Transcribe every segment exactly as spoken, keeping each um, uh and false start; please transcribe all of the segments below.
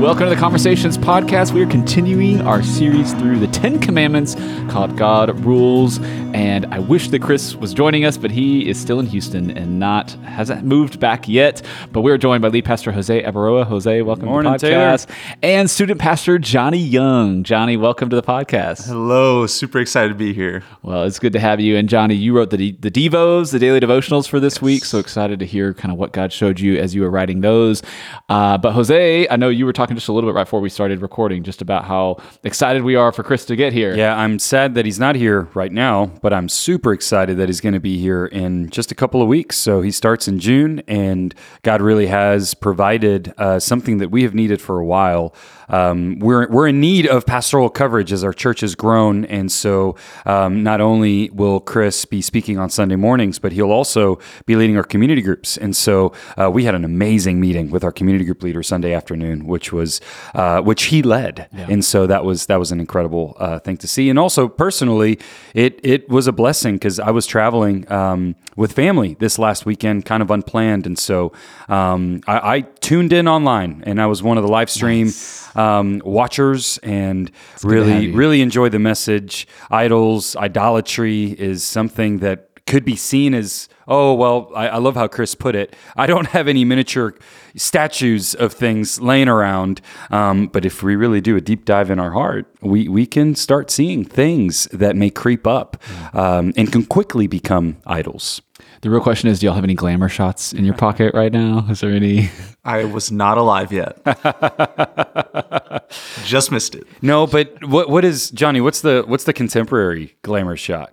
Welcome to the Conversations Podcast. We are continuing our series through the Ten Commandments called God Rules. And I wish that Chris was joining us, but he is still in Houston and not hasn't moved back yet. But we're joined by lead pastor Jose Ebaroa. Jose, welcome Morning, to the podcast. Taylor. And student pastor Johnny Young. Johnny, welcome to the podcast. Hello. Super excited to be here. Well, it's good to have you. And Johnny, you wrote the the Devos, the daily devotionals for this yes. week. So excited to hear kind of what God showed you as you were writing those. Uh, but Jose, I know you were talking just a little bit right before we started recording, just about how excited we are for Chris to get here. Yeah, I'm sad that he's not here right now, but I'm super excited that he's going to be here in just a couple of weeks. So he starts in June, and God really has provided uh, something that we have needed for a while. Um, we're we're in need of pastoral coverage as our church has grown, and so um, not only will Chris be speaking on Sunday mornings, but he'll also be leading our community groups. And so uh, we had an amazing meeting with our community group leader Sunday afternoon, which was uh, which he led, yeah. and so that was that was an incredible uh, thing to see. And also personally, it it was a blessing because I was traveling um, with family this last weekend, kind of unplanned, and so um, I, I tuned in online, and I was one of the live stream. Nice. Um, watchers and it's really, really enjoy the message. Idols, idolatry is something that could be seen as, oh, well, I, I love how Chris put it. I don't have any miniature statues of things laying around. Um, but if we really do a deep dive in our heart, we, we can start seeing things that may creep up um, and can quickly become idols. The real question is, do y'all have any glamour shots in your pocket right now? Is there any? I was not alive yet. Just missed it. No, but what what is, Johnny, what's the what's the contemporary glamour shot?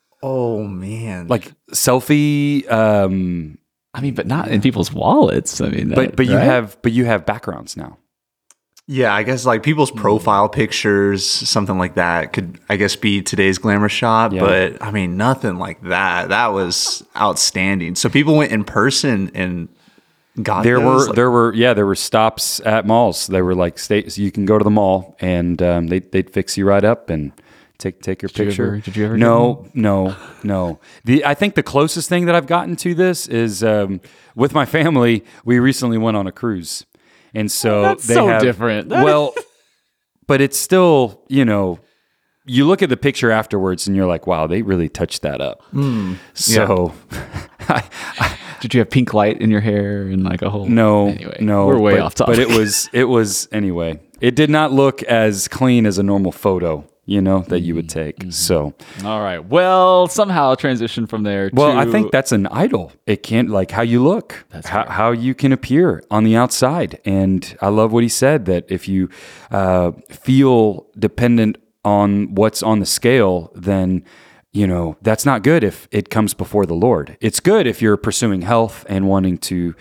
Oh, man. Like selfie, um, I mean, but not in people's wallets. I mean, but that, but you right? have but you have backgrounds now. Yeah, I guess like people's profile pictures, something like that could, I guess, be today's glamour shot. Yeah. But I mean, nothing like that. That was outstanding. So people went in person and got there those, were like, there were yeah there were stops at malls. They were like states. You can go to the mall and um, they they'd fix you right up and take take your did picture. You ever, did you ever? No, no, no. The I think the closest thing that I've gotten to this is um, with my family. We recently went on a cruise. And so that's they so have, different. Well, but it's still, you know, you look at the picture afterwards and you're like, wow, they really touched that up. Mm, so yeah. Did you have pink light in your hair and like a whole? No, anyway, no, we're way but, off topic. But it was, it was anyway, it did not look as clean as a normal photo, you know, that you would take. Mm-hmm. So, all right. Well, somehow transition from there. Well, to... I think that's an idol. It can't like how you look, that's how, right. how you can appear on the outside. And I love what he said, that if you uh, feel dependent on what's on the scale, then, you know, that's not good if it comes before the Lord. It's good if you're pursuing health and wanting to,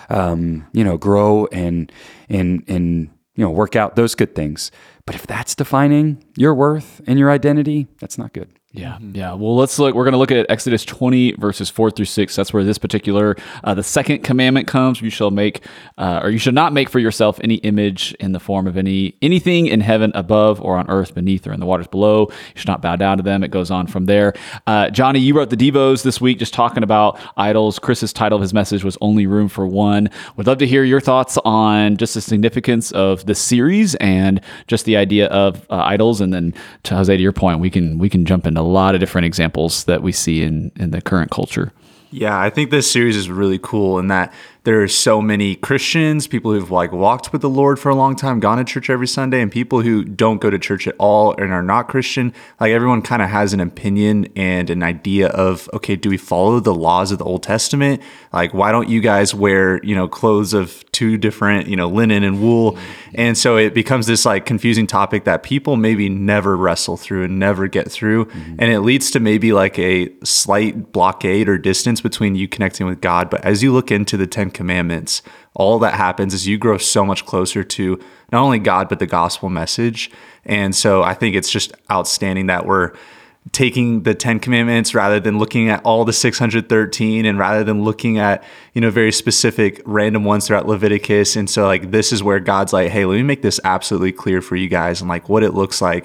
um, you know, grow and, and, and, you know, work out, those good things. But if that's defining your worth and your identity, that's not good. Yeah, yeah. Well, let's look. We're going to look at Exodus twenty, verses four through six. That's where this particular, uh, the second commandment comes. You shall make, uh, or you shall not make for yourself any image in the form of any anything in heaven above or on earth beneath or in the waters below. You should not bow down to them. It goes on from there. Uh, Johnny, you wrote the Devos this week, just talking about idols. Chris's title of his message was Only Room for One. Would love to hear your thoughts on just the significance of this series and just the idea of uh, idols. And then, to Jose, to your point, we can we can jump into a lot of different examples that we see in, in the current culture. Yeah, I think this series is really cool in that there are so many Christians, people who've like walked with the Lord for a long time, gone to church every Sunday, and people who don't go to church at all and are not Christian. Like everyone kind of has an opinion and an idea of, okay, do we follow the laws of the Old Testament? Like, why don't you guys wear, you know, clothes of two different, you know, linen and wool? And so it becomes this like confusing topic that people maybe never wrestle through and never get through. Mm-hmm. And it leads to maybe like a slight blockade or distance between you connecting with God. But as you look into the Ten Commandments, all that happens is you grow so much closer to not only God, but the gospel message. And so I think it's just outstanding that we're taking the Ten Commandments rather than looking at all the six hundred thirteen and rather than looking at, you know, very specific random ones throughout Leviticus. And so like, this is where God's like, hey, let me make this absolutely clear for you guys and like what it looks like.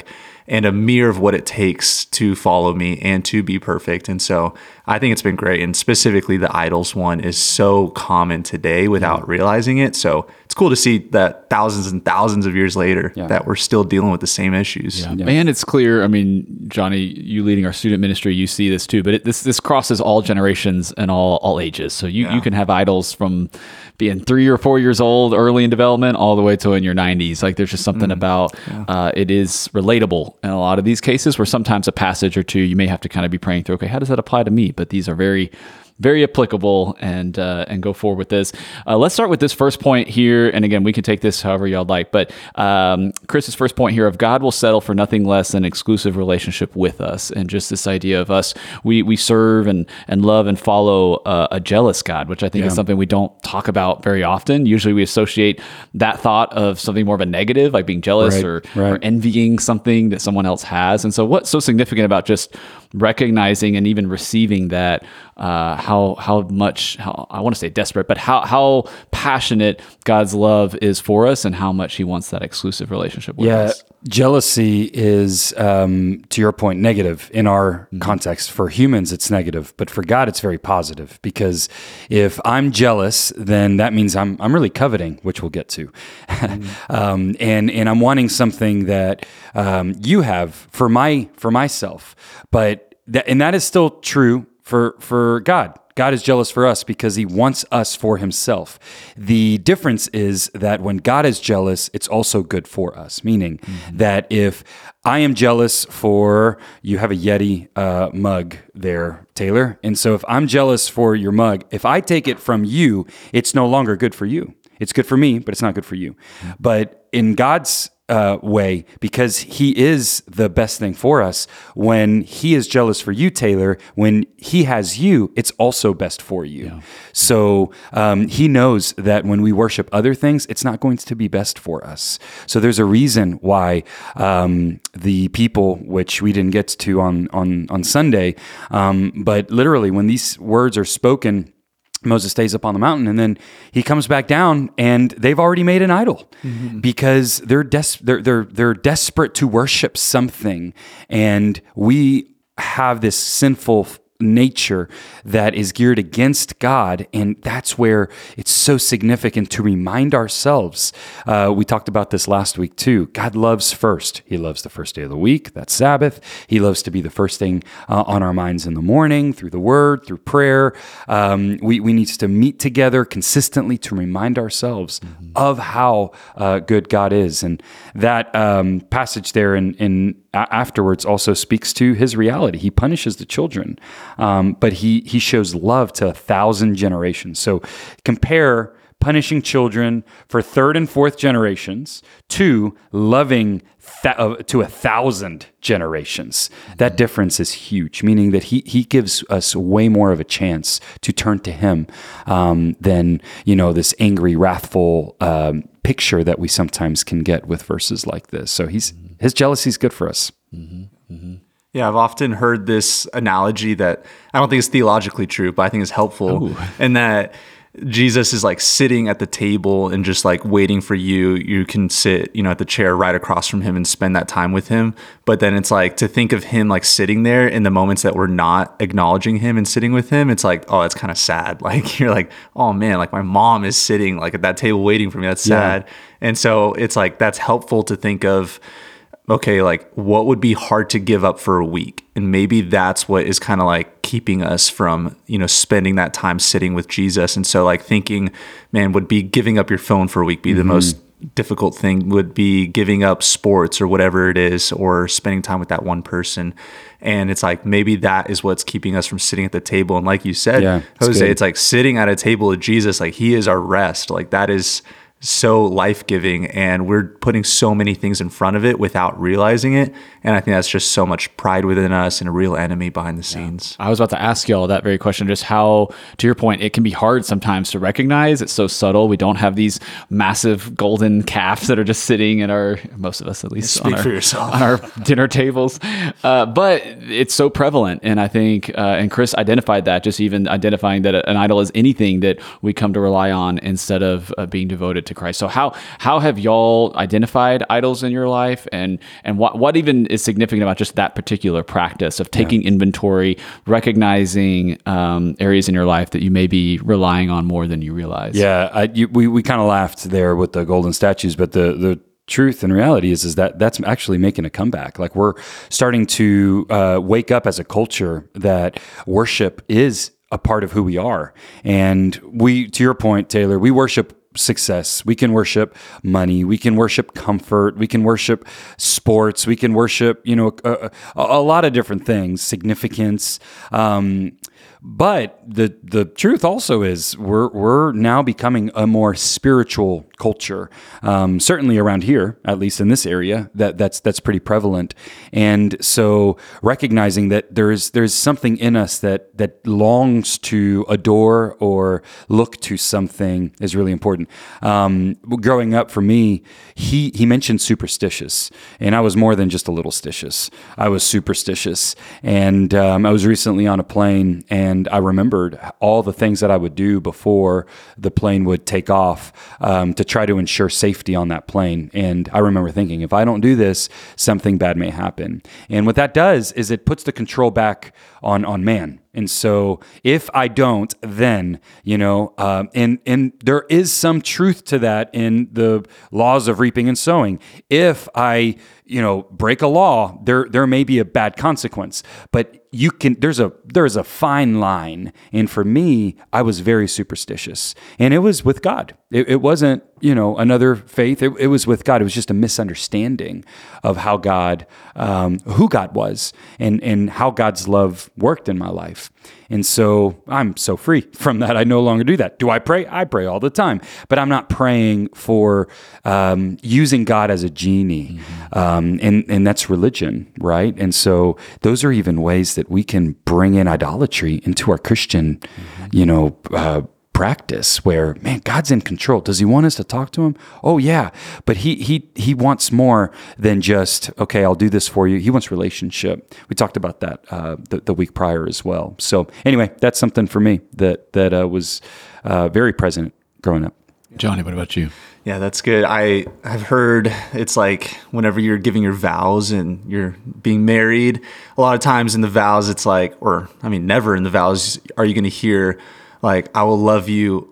and a mirror of what it takes to follow me and to be perfect. And so I think it's been great. And specifically the idols one is so common today without yeah. realizing it. So it's cool to see that thousands and thousands of years later yeah. that we're still dealing with the same issues. Yeah. Yeah. And it's clear, I mean, Johnny, you leading our student ministry, you see this too, but it, this this crosses all generations and all all ages. So you, yeah. you can have idols from being three or four years old, early in development, all the way to in your nineties. Like there's just something mm. about yeah. uh, it is relatable in a lot of these cases where sometimes a passage or two, you may have to kind of be praying through, okay, how does that apply to me? But these are very very applicable, and uh, and go forward with this. Uh, let's start with this first point here. And again, we can take this however y'all like. But um, Chris's first point here of God will settle for nothing less than exclusive relationship with us. And just this idea of us, we we serve and and love and follow uh, a jealous God, which I think yeah. is something we don't talk about very often. Usually we associate that thought of something more of a negative, like being jealous right, or, right. or envying something that someone else has. And so what's so significant about just recognizing and even receiving that, uh, how how much, how, I want to say desperate, but how how passionate God's love is for us and how much he wants that exclusive relationship with yeah, us. Jealousy is, um, to your point, negative in our mm-hmm. context. For humans, it's negative, but for God, it's very positive, because if I'm jealous, then that means I'm I'm really coveting, which we'll get to. Mm-hmm. um, and, and I'm wanting something that um, you have for my for myself. But that, and that is still true for for God. God is jealous for us because he wants us for himself. The difference is that when God is jealous, it's also good for us, meaning mm-hmm. that if I am jealous for, you have a Yeti uh, mug there, Taylor. And so if I'm jealous for your mug, if I take it from you, it's no longer good for you. It's good for me, but it's not good for you. Mm-hmm. But in God's Uh, way, because he is the best thing for us. When he is jealous for you, Taylor, when he has you, it's also best for you. Yeah. So um, he knows that when we worship other things, it's not going to be best for us. So there's a reason why um, the people, which we didn't get to on on on Sunday, um, but literally when these words are spoken, Moses stays up on the mountain, and then he comes back down, and they've already made an idol mm-hmm. because they're des- they're they're they're desperate to worship something, and we have this sinful nature that is geared against God, and that's where it's so significant to remind ourselves. Uh, we talked about this last week too. God loves first. He loves the first day of the week, that's Sabbath. He loves to be the first thing uh, on our minds in the morning, through the Word, through prayer. Um, we we need to meet together consistently to remind ourselves mm-hmm. of how uh, good God is, and that um, passage there in in afterwards also speaks to his reality. He punishes the children, um, but he he shows love to a thousand generations. So compare punishing children for third and fourth generations to loving th- uh, to a thousand generations. That difference is huge, meaning that he he gives us way more of a chance to turn to him um, than, you know, this angry, wrathful um, picture that we sometimes can get with verses like this. So he's his jealousy is good for us. Mm-hmm. Mm-hmm. Yeah, I've often heard this analogy that I don't think is theologically true, but I think is helpful. Ooh. In that Jesus is like sitting at the table and just like waiting for you. You can sit, you know, at the chair right across from him and spend that time with him. But then it's like to think of him like sitting there in the moments that we're not acknowledging him and sitting with him. It's like, oh, it's kind of sad. Like you're like, oh man, like my mom is sitting like at that table waiting for me. That's sad. Yeah. And so it's like, that's helpful to think of, okay, like what would be hard to give up for a week? And maybe that's what is kind of like keeping us from, you know, spending that time sitting with Jesus. And so like thinking, man, would be giving up your phone for a week be mm-hmm. the most difficult thing? Would be giving up sports or whatever it is, or spending time with that one person. And it's like, maybe that is what's keeping us from sitting at the table. And like you said, yeah, it's Jose, good. It's like sitting at a table with Jesus, like he is our rest. Like that is so life-giving, and we're putting so many things in front of it without realizing it. And I think that's just so much pride within us and a real enemy behind the scenes. Yeah. I was about to ask y'all that very question, just how, to your point, it can be hard sometimes to recognize. It's so subtle. We don't have these massive golden calves that are just sitting in our, most of us at least, Speak on, for our, yourself. on our dinner tables. Uh, but it's so prevalent. And I think, uh, and Chris identified that, just even identifying that an idol is anything that we come to rely on instead of uh, being devoted to to Christ. So how how have y'all identified idols in your life, and and what what even is significant about just that particular practice of taking yeah. inventory, recognizing um, areas in your life that you may be relying on more than you realize? Yeah, I, you, we we kind of laughed there with the golden statues, but the the truth and reality is is that that's actually making a comeback. Like we're starting to uh, wake up as a culture that worship is a part of who we are. And we, to your point, Taylor, we worship success. We can worship money. We can worship comfort. We can worship sports. We can worship, you know, a, a, a lot of different things, significance. Um, But the the truth also is we're we're now becoming a more spiritual culture. Um, certainly around here, at least in this area, that that's that's pretty prevalent. And so recognizing that there's there's something in us that that longs to adore or look to something is really important. Um, growing up for me, he he mentioned superstitious, and I was more than just a little stitious. I was superstitious, and um, I was recently on a plane and. And I remembered all the things that I would do before the plane would take off um, to try to ensure safety on that plane. And I remember thinking, if I don't do this, something bad may happen. And what that does is it puts the control back on, on man. And so if I don't, then, you know, um, and, and there is some truth to that in the laws of reaping and sowing. If I, you know, break a law, there, there may be a bad consequence, but you can, there's a, there's a fine line. And for me, I was very superstitious, and it was with God. It, it wasn't, you know, another faith. It, it was with God. It was just a misunderstanding of how God, um, who God was, and, and how God's love worked in my life. And so I'm so free from that. I no longer do that. Do I pray? I pray all the time, but I'm not praying for um, using God as a genie. Mm-hmm. Um, and, and that's religion, right? And so those are even ways that we can bring in idolatry into our Christian, mm-hmm. you know, uh, practice where, man, God's in control. Does he want us to talk to him? Oh yeah. But he, he, he wants more than just, okay, I'll do this for you. He wants relationship. We talked about that, uh, the, the week prior as well. So anyway, that's something for me that, that, uh, was, uh, very present growing up. Johnny, what about you? Yeah, that's good. I have heard it's like whenever you're giving your vows and you're being married, a lot of times in the vows, it's like, or I mean, never in the vows are you going to hear, like, I will love you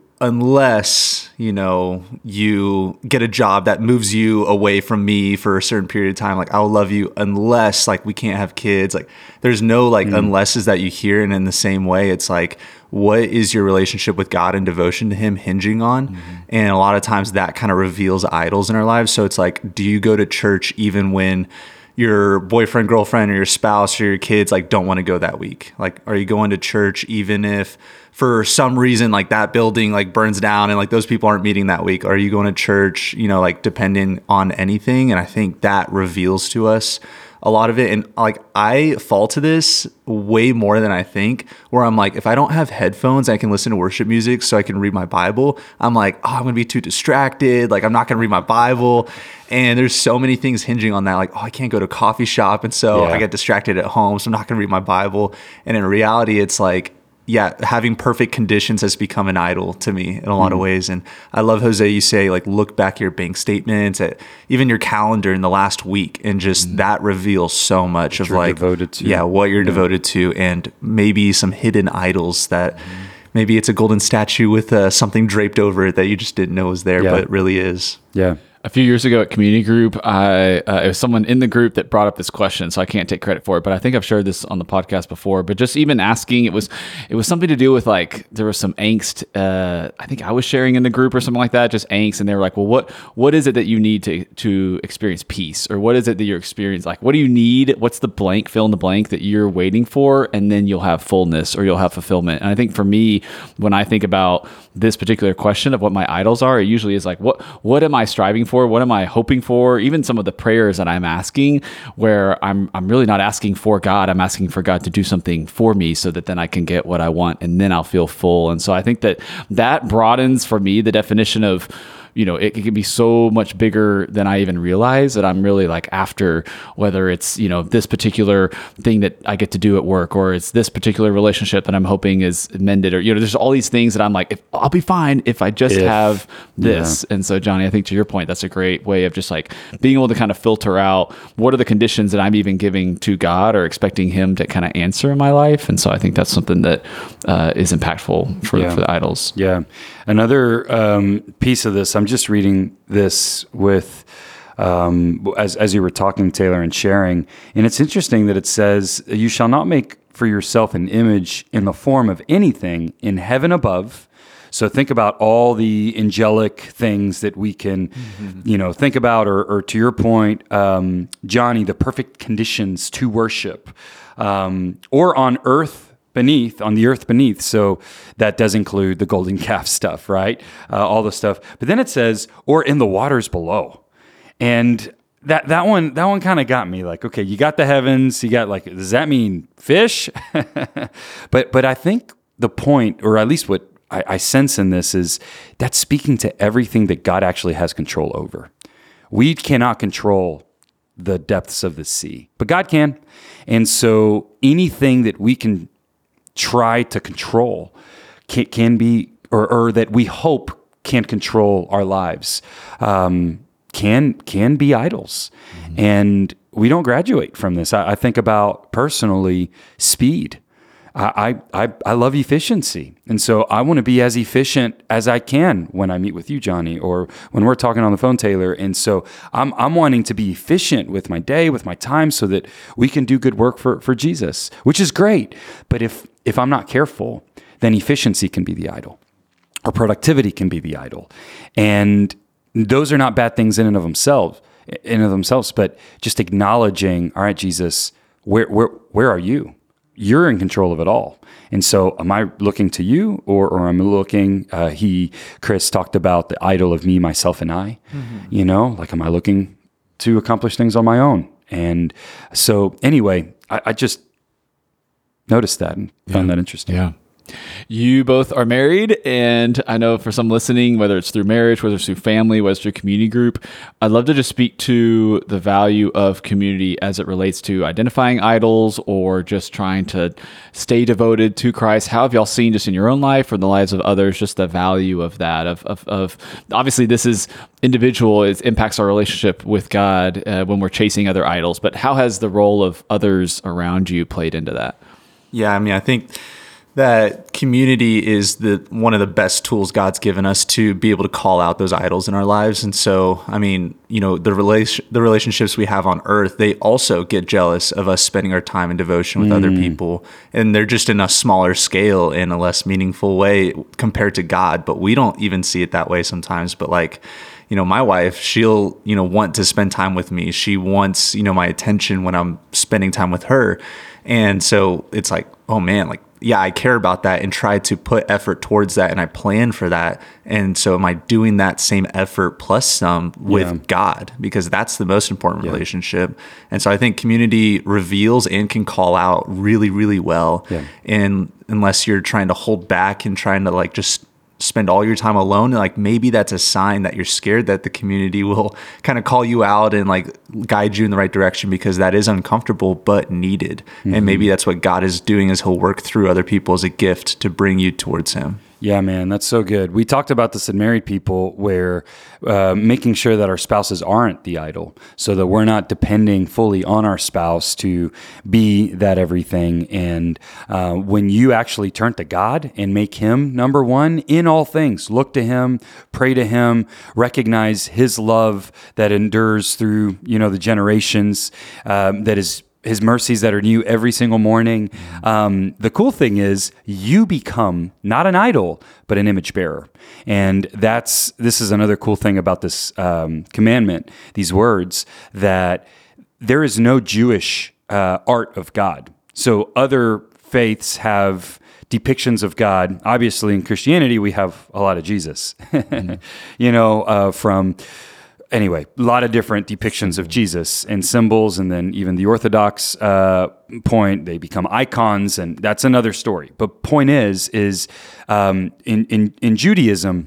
unless, you know, you get a job that moves you away from me for a certain period of time. Like, I will love you unless, like, we can't have kids. Like, there's no, like, mm-hmm. unlesses that you hear. And in the same way, it's like, what is your relationship with God and devotion to him hinging on? Mm-hmm. And a lot of times that kind of reveals idols in our lives. So it's like, do you go to church even when your boyfriend, girlfriend, or your spouse or your kids like don't want to go that week? Like, are you going to church even if for some reason like that building like burns down and like those people aren't meeting that week? Are you going to church, you know, like depending on anything? And I think that reveals to us a lot of it. And like, I fall to this way more than I think, where I'm like, if I don't have headphones, I can listen to worship music so I can read my Bible. I'm like, oh, I'm going to be too distracted. Like, I'm not going to read my Bible. And there's so many things hinging on that. Like, oh, I can't go to a coffee shop. And so yeah. I get distracted at home. So I'm not going to read my Bible. And in reality, it's like, yeah, having perfect conditions has become an idol to me in a lot mm-hmm. of ways. And I love, Jose, you say, like, look back at your bank statements, at even your calendar in the last week, and just mm-hmm. that reveals so much what of like, devoted to. yeah, what you're yeah. devoted to, and maybe some hidden idols that mm-hmm. maybe it's a golden statue with uh, something draped over it that you just didn't know was there, yeah. but it really is. Yeah. A few years ago at community group, I uh, it was someone in the group that brought up this question, so I can't take credit for it, but I think I've shared this on the podcast before. But just even asking, it was it was something to do with like there was some angst. Uh, I think I was sharing in the group or something like that, just angst, and they were like, "Well, what what is it that you need to to experience peace, or what is it that you're experiencing? Like, what do you need? What's the blank fill in the blank that you're waiting for, and then you'll have fullness or you'll have fulfillment." And I think for me, when I think about this particular question of what my idols are, it usually is like, what what am I striving for? What am I hoping for? Even some of the prayers that I'm asking, where I'm I'm really not asking for God, I'm asking for God to do something for me so that then I can get what I want and then I'll feel full. And so I think that that broadens for me the definition of, you know, it, it can be so much bigger than I even realize that I'm really like after, whether it's, you know, this particular thing that I get to do at work, or it's this particular relationship that I'm hoping is mended, or, you know, there's all these things that I'm like, if, I'll be fine if I just If, have this. yeah. And so, Johnny, I think to your point, that's a great way of just like being able to kind of filter out what are the conditions that I'm even giving to God or expecting him to kind of answer in my life. And so I think that's something that uh, is impactful for, Yeah. for the idols. Yeah. Another um, piece of this, I'm just reading this with, um, as, as you were talking, Taylor, and sharing, and it's interesting that it says, you shall not make for yourself an image in the form of anything in heaven above. So think about all the angelic things that we can, mm-hmm. you know, think about, or, or to your point, um, Johnny, the perfect conditions to worship, um, or on earth beneath, on the earth beneath. So that does include the golden calf stuff, right? Uh, all the stuff. But then it says, or in the waters below. And that that one that one kind of got me, like, okay, you got the heavens, you got like, does that mean fish? but but I think the point, or at least what I, I sense in this, is that's speaking to everything that God actually has control over. We cannot control the depths of the sea, but God can. And so anything that we can try to control can, can be, or, or that we hope can control our lives, um, can can be idols. Mm-hmm. And we don't graduate from this. I, I think about personally speed. I, I I love efficiency, and so I want to be as efficient as I can when I meet with you, Johnny, or when we're talking on the phone, Taylor. And so I'm I'm wanting to be efficient with my day, with my time, so that we can do good work for, for Jesus, which is great. But if if I'm not careful, then efficiency can be the idol, or productivity can be the idol, and those are not bad things in and of themselves, in and of themselves. But just acknowledging, all right, Jesus, where where where are you? You're in control of it all. And so am I looking to you, or, or am I looking, uh, he, Chris talked about the idol of me, myself, and I, mm-hmm. you know, like, am I looking to accomplish things on my own? And so anyway, I, I just noticed that and found yeah. that interesting. Yeah. You both are married, and I know for some listening, whether it's through marriage, whether it's through family, whether it's through community group, I'd love to just speak to the value of community as it relates to identifying idols or just trying to stay devoted to Christ. How have y'all seen, just in your own life or in the lives of others, just the value of that? Of, of, of obviously, this is individual. It impacts our relationship with God uh, when we're chasing other idols. But how has the role of others around you played into that? Yeah, I mean, I think that community is the one of the best tools God's given us to be able to call out those idols in our lives. And so, I mean, you know, the relation the relationships we have on earth, they also get jealous of us spending our time in devotion with mm. other people. And they're just in a smaller scale, in a less meaningful way compared to God. But we don't even see it that way sometimes. But like, you know, my wife, she'll, you know, want to spend time with me. She wants, you know, my attention when I'm spending time with her. And so it's like, oh man, like, yeah, I care about that and try to put effort towards that, and I plan for that. And so am I doing that same effort plus some with yeah. God? Because that's the most important yeah. relationship. And so I think community reveals and can call out really, really well. Yeah. And unless you're trying to hold back and trying to like just spend all your time alone, like maybe that's a sign that you're scared that the community will kind of call you out and like guide you in the right direction, because that is uncomfortable but needed. Mm-hmm. And maybe that's what God is doing, is he'll work through other people as a gift to bring you towards him. Yeah, man, that's so good. We talked about this in married people, where uh, making sure that our spouses aren't the idol, so that we're not depending fully on our spouse to be that everything. And uh, when you actually turn to God and make him number one in all things, look to him, pray to him, recognize his love that endures through, you know, the generations, um, that is his mercies that are new every single morning. Um, the cool thing is you become not an idol, but an image bearer. And that's, this is another cool thing about this um, commandment, these words, that there is no Jewish uh, art of God. So other faiths have depictions of God. Obviously in Christianity, we have a lot of Jesus, mm-hmm. you know, uh, from... Anyway, a lot of different depictions of Jesus and symbols, and then even the Orthodox uh, point, they become icons, and that's another story. But point is, is um, in, in in Judaism,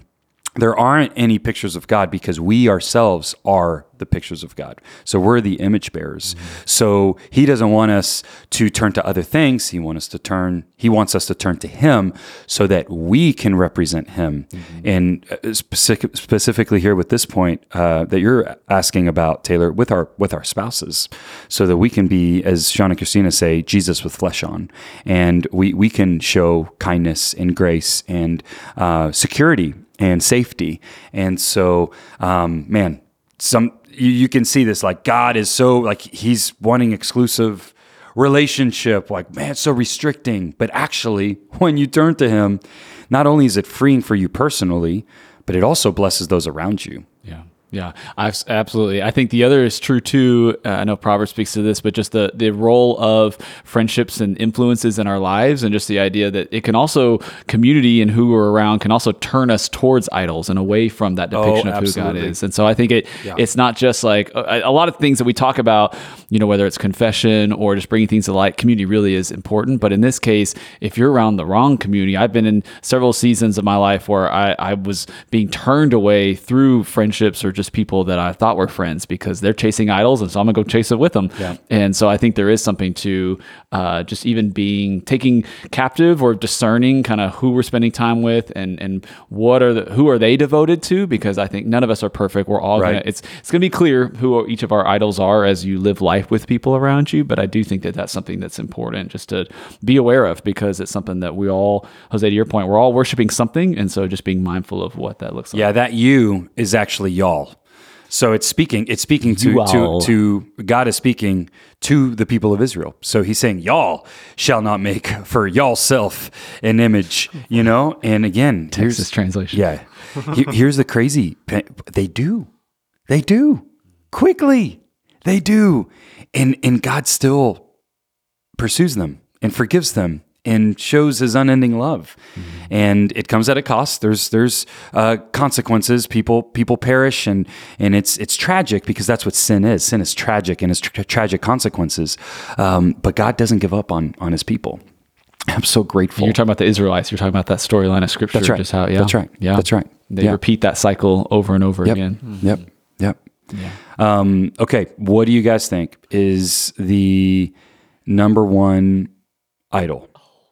there aren't any pictures of God because we ourselves are the pictures of God. So we're the image bearers. Mm-hmm. So he doesn't want us to turn to other things. He wants us to turn, he wants us to turn to him so that we can represent him. Mm-hmm. And specific, specifically here with this point uh, that you're asking about, Taylor, with our with our spouses, so that we can be, as Sean and Christina say, Jesus with flesh on. And we, we can show kindness and grace and uh, security and safety. And so, um, man, some you, you can see this, like God is so, like he's wanting exclusive relationship, like, man, it's so restricting. But actually, when you turn to him, not only is it freeing for you personally, but it also blesses those around you. Yeah. Yeah, I've, absolutely. I think the other is true too. Uh, I know Proverbs speaks to this, but just the, the role of friendships and influences in our lives, and just the idea that it can also, community and who we're around can also turn us towards idols and away from that depiction oh, of absolutely. who God is. And so I think it yeah. it's not just like a, a lot of things that we talk about, you know, whether it's confession or just bringing things to light, community really is important. But in this case, if you're around the wrong community, I've been in several seasons of my life where I, I was being turned away through friendships or just just people that I thought were friends because they're chasing idols, and so I'm gonna go chase it with them. Yeah. And so I think there is something to uh, just even being taking captive or discerning kind of who we're spending time with and and what are the who are they devoted to, because I think none of us are perfect. We're all right. gonna it's it's gonna be clear who each of our idols are as you live life with people around you. But I do think that that's something that's important just to be aware of, because it's something that we all, Jose, to your point, we're all worshiping something, and so just being mindful of what that looks like. Yeah, that you is actually y'all. So it's speaking, it's speaking to, to, to, God is speaking to the people of Israel. So he's saying, y'all shall not make for y'all self an image, you know? And again, Texas translation. Yeah. Here's the crazy, they do, they do quickly. They do. And, and God still pursues them and forgives them and shows his unending love. Mm-hmm. And it comes at a cost. There's there's uh, consequences. People people perish, and and it's it's tragic, because that's what sin is. Sin is tragic, and it's tra- tragic consequences. Um, but God doesn't give up on on his people. I'm so grateful. You're talking about the Israelites. You're talking about that storyline of scripture. That's right. Just how, yeah, That's right. Yeah, that's right. They yeah. repeat that cycle over and over yep. again. Mm-hmm. Yep. Yep. Yeah. Um, okay. What do you guys think is the number one idol?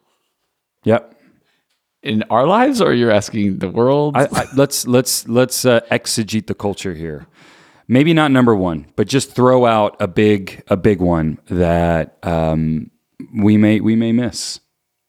Yep. In our lives, or you're asking the world? I, I, let's let's let's uh, exegete the culture here. Maybe not number one, but just throw out a big a big one that um, we may we may miss.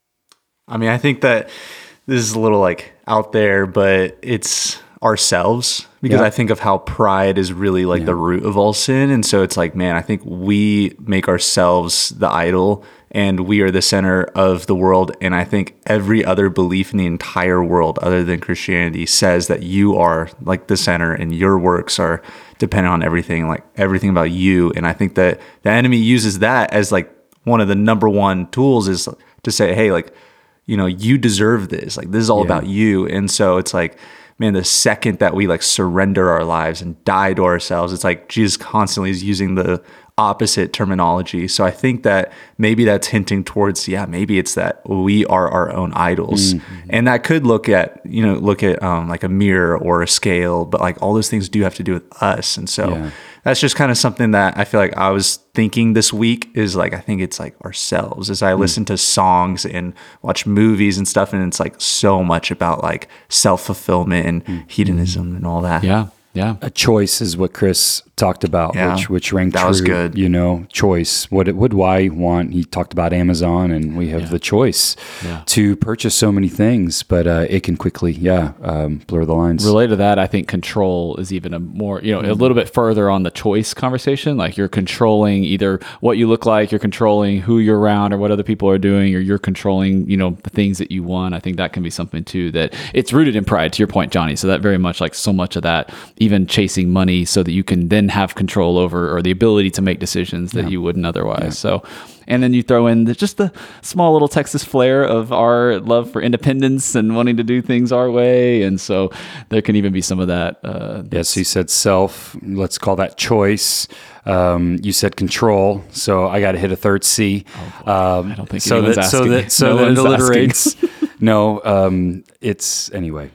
I mean, I think that this is a little like out there, but it's ourselves, because yeah. I think of how pride is really like yeah. the root of all sin. And so it's like, man, I think we make ourselves the idol, and we are the center of the world. And I think every other belief in the entire world other than Christianity says that you are like the center, and your works are dependent on everything, like everything about you. And I think that the enemy uses that as like one of the number one tools, is to say, hey, like, you know, you deserve this. Like, this is all yeah. about you. And so it's like, man, the second that we like surrender our lives and die to ourselves, it's like Jesus constantly is using the opposite terminology. So I think that maybe that's hinting towards, yeah, maybe it's that we are our own idols. Mm-hmm. And that could look at, you know, look at um, like a mirror or a scale, but like all those things do have to do with us. And so yeah. that's just kind of something that I feel like I was thinking this week, is like, I think it's like ourselves, as I mm. listen to songs and watch movies and stuff. And it's like so much about like self-fulfillment and mm. hedonism and all that. Yeah. Yeah. A choice is what Chris talked about, yeah. which which rang that true. Was good. You know, choice. What what do I want? He talked about Amazon, and we have yeah. the choice yeah. to purchase so many things, but uh, it can quickly, yeah, um, blur the lines. Related to that, I think control is even a more, you know, mm-hmm. a little bit further on the choice conversation. Like, you're controlling either what you look like, you're controlling who you're around or what other people are doing, or you're controlling, you know, the things that you want. I think that can be something too, that it's rooted in pride, to your point, Johnny. So that very much, like so much of that, even chasing money so that you can then have control over, or the ability to make decisions that yeah. you wouldn't otherwise. Yeah. So, and then you throw in the, just the small little Texas flair of our love for independence and wanting to do things our way. And so there can even be some of that. Uh, yes, he said self. Let's call that choice. Um, you said control. So I got to hit a third C. Oh, um, I don't think so that, asking. so that so no that it alliterates. no, um, it's anyway.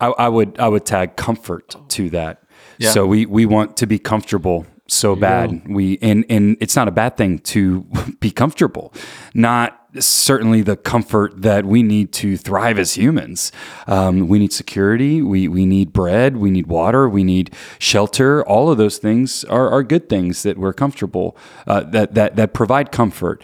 I, I would I would tag comfort to that. Yeah. So we we want to be comfortable so bad. We and and it's not a bad thing to be comfortable. Not certainly the comfort that we need to thrive as humans. Um, we need security. We we need bread. We need water. We need shelter. All of those things are, are good things that we're comfortable uh, that that that provide comfort.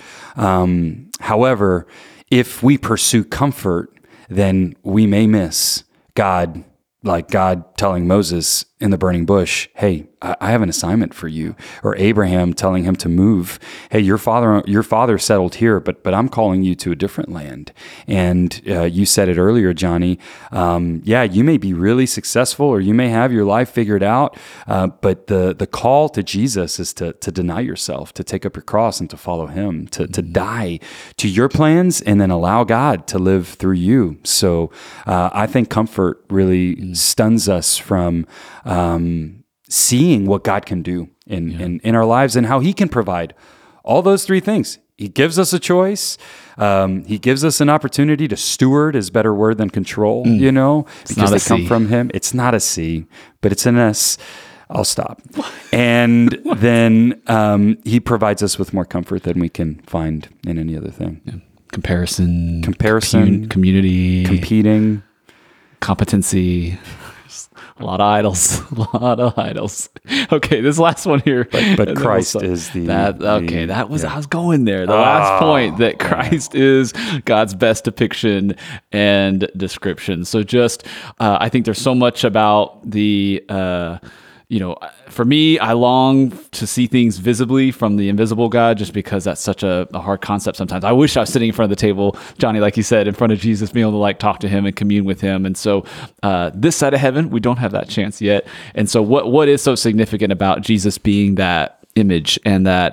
Um, however, if we pursue comfort, then we may miss God, like God telling Moses in the burning bush, hey, I have an assignment for you. Or Abraham telling him to move. Hey, your father, your father settled here, but but I'm calling you to a different land. And uh, you said it earlier, Johnny. Um, yeah, you may be really successful, or you may have your life figured out. Uh, but the the call to Jesus is to to deny yourself, to take up your cross, and to follow Him, to to die to your plans, and then allow God to live through you. So uh, I think comfort really mm. stuns us from Um, seeing what God can do in, yeah. in, in our lives and how He can provide all those three things. He gives us a choice. Um, he gives us an opportunity to steward is a better word than control, mm. you know, it's because they come C. from Him. It's not a C, but it's an S. I'll stop. And then um, He provides us with more comfort than we can find in any other thing. Yeah. Comparison. Comparison. Commun- community. Competing. Competency. A lot of idols, a lot of idols. Okay, this last one here. But, but Christ we'll is the that. Okay, the, that was yeah. I was going there. The oh, last point that Christ yeah. is God's best depiction and description. So just, uh, I think there's so much about the. Uh, You know, for me, I long to see things visibly from the invisible God, just because that's such a, a hard concept sometimes. I wish I was sitting in front of the table, Johnny, like you said, in front of Jesus, being able to like talk to Him and commune with Him. And so uh, this side of heaven, we don't have that chance yet. And so what what is so significant about Jesus being that image and that,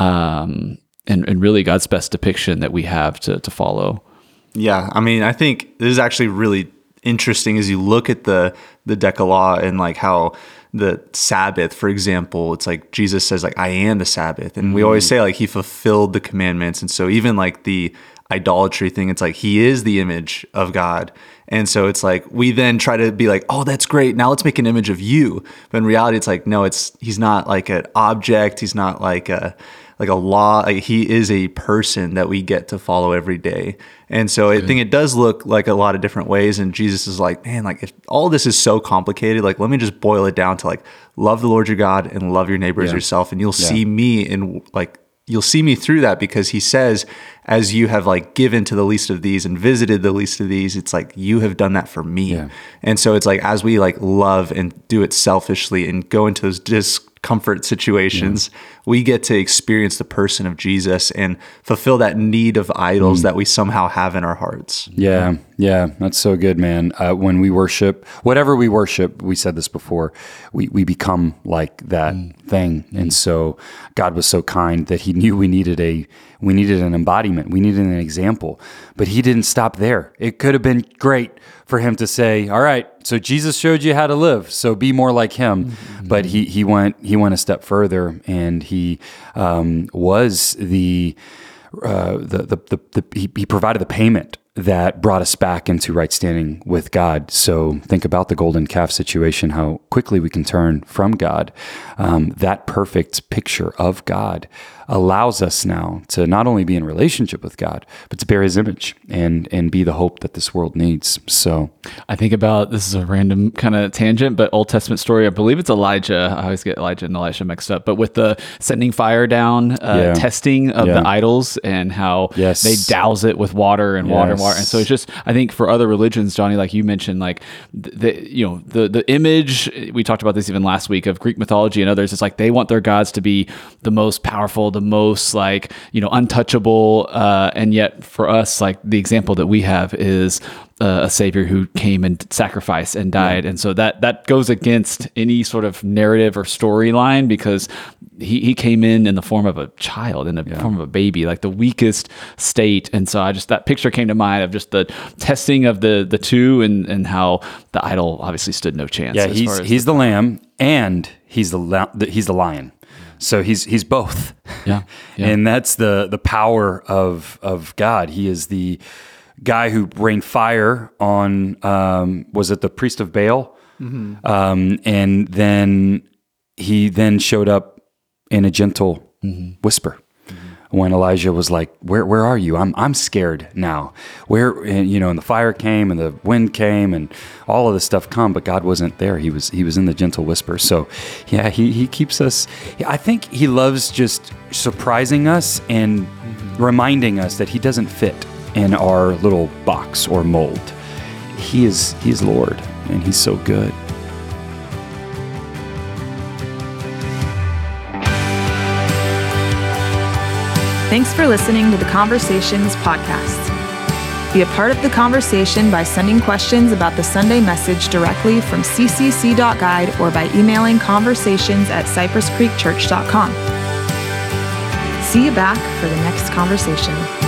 um, and, and really God's best depiction that we have to to follow? Yeah, I mean, I think this is actually really interesting as you look at the the Decalogue and like how the Sabbath, for example, it's like Jesus says like, I am the Sabbath. And mm-hmm. we always say like He fulfilled the commandments. And so even like the idolatry thing, it's like He is the image of God. And so it's like we then try to be like, oh, that's great. Now let's make an image of you. But in reality, it's like, no, it's He's not like an object. He's not like a like a law. Like He is a person that we get to follow every day. And so I think it does look like a lot of different ways. And Jesus is like, man, like if all this is so complicated, like let me just boil it down to like love the Lord your God and love your neighbor as yeah. yourself. And you'll yeah. see me in like, you'll see me through that, because He says, as you have like given to the least of these and visited the least of these, it's like you have done that for me. Yeah. And so it's like, as we like love and do it selfishly and go into those discomfort situations, yeah. we get to experience the person of Jesus and fulfill that need of idols mm. that we somehow have in our hearts. Yeah, yeah, that's so good, man. Uh, when we worship, whatever we worship, we said this before, we, we become like that mm. thing. Mm. And so God was so kind that He knew we needed a we needed an embodiment, we needed an example, but He didn't stop there. It could have been great for Him to say, all right, so Jesus showed you how to live, so be more like Him. Mm-hmm. But he he went he went a step further, and He um, was the, uh, the, the the the he, he provided the payment that brought us back into right standing with God. So think about the golden calf situation, how quickly we can turn from God. Um, that perfect picture of God allows us now to not only be in relationship with God, but to bear His image and and be the hope that this world needs. So I think about, this is a random kind of tangent, but Old Testament story, I believe it's Elijah. I always get Elijah and Elisha mixed up, but with the sending fire down, uh, Yeah. testing of Yeah. the idols and how Yes. they douse it with water and water and water. And so it's just, I think for other religions, Johnny, like you mentioned, like the, the you know, the, the image, we talked about this even last week, of Greek mythology and others, it's like they want their gods to be the most powerful, the most like, you know, untouchable. Uh, and yet for us, like the example that we have is uh, a savior who came and sacrificed and died. Yeah. And so that, that goes against any sort of narrative or storyline, because he, he came in in the form of a child, in the yeah. form of a baby, like the weakest state. And so I just, that picture came to mind of just the testing of the, the two, and, and how the idol obviously stood no chance. Yeah, as he's far as he's the lamb and he's the, la- the he's the lion. So he's he's both. Yeah, yeah. And that's the the power of of God. He is the guy who rained fire on, um, was it the priest of Baal? Mm-hmm. Um, and then he then showed up in a gentle mm-hmm. whisper. When Elijah was like, "Where, where are you? I'm, I'm scared now." Where, and, you know, and the fire came, and the wind came, and all of this stuff come, but God wasn't there. He was, he was in the gentle whisper. So, yeah, he, he keeps us. I think he loves just surprising us and mm-hmm. reminding us that he doesn't fit in our little box or mold. He is, he is Lord, and he's so good. Thanks for listening to the Conversations podcast. Be a part of the conversation by sending questions about the Sunday message directly from c c c dot guide or by emailing conversations at cypress creek church dot com. See you back for the next conversation.